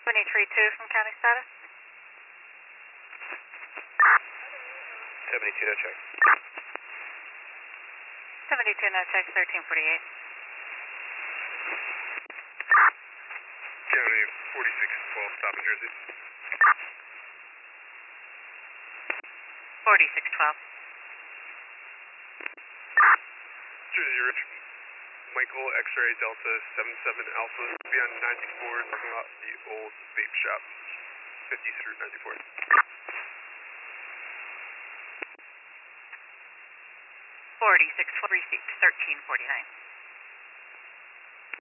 73-2 from county status. 72, no check. 72, no check, 1348. County 4612, stop in Jersey. 4612. Jersey Rich, Michael X-ray Delta 77 Alpha, beyond 94, talking about the old vape shop, 50th Route 94. 46 1349.